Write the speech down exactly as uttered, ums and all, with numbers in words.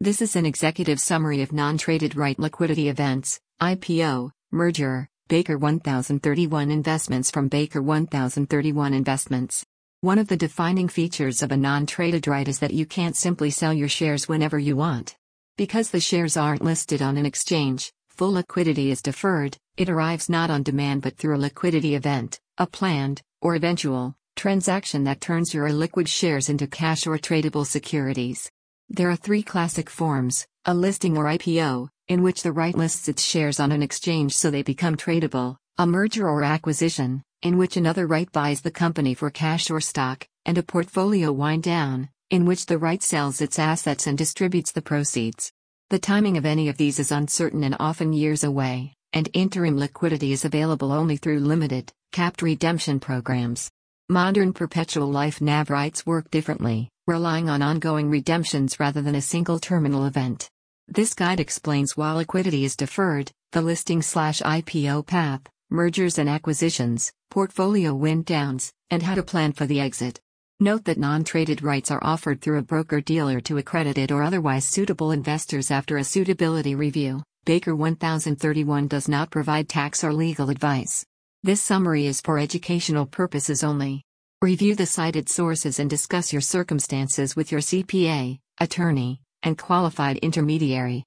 This is an executive summary of non-traded right liquidity events, I P O, merger, Baker one thousand thirty-one Investments from Baker one thousand thirty-one Investments. One of the defining features of a non-traded right is that you can't simply sell your shares whenever you want. Because the shares aren't listed on an exchange, full liquidity is deferred. It arrives not on demand but through a liquidity event, a planned, or eventual, transaction that turns your illiquid shares into cash or tradable securities. There are three classic forms: a listing or I P O, in which the right lists its shares on an exchange so they become tradable; a merger or acquisition, in which another right buys the company for cash or stock; and a portfolio wind down, in which the right sells its assets and distributes the proceeds. The timing of any of these is uncertain and often years away, and interim liquidity is available only through limited, capped redemption programs. Modern perpetual life N A V rights work differently, relying on ongoing redemptions rather than a single terminal event. This guide explains why liquidity is deferred, the listing/I P O path, mergers and acquisitions, portfolio wind downs, and how to plan for the exit. Note that non-traded rights are offered through a broker-dealer to accredited or otherwise suitable investors after a suitability review. Baker one thousand thirty-one does not provide tax or legal advice. This summary is for educational purposes only. Review the cited sources and discuss your circumstances with your C P A, attorney, and qualified intermediary.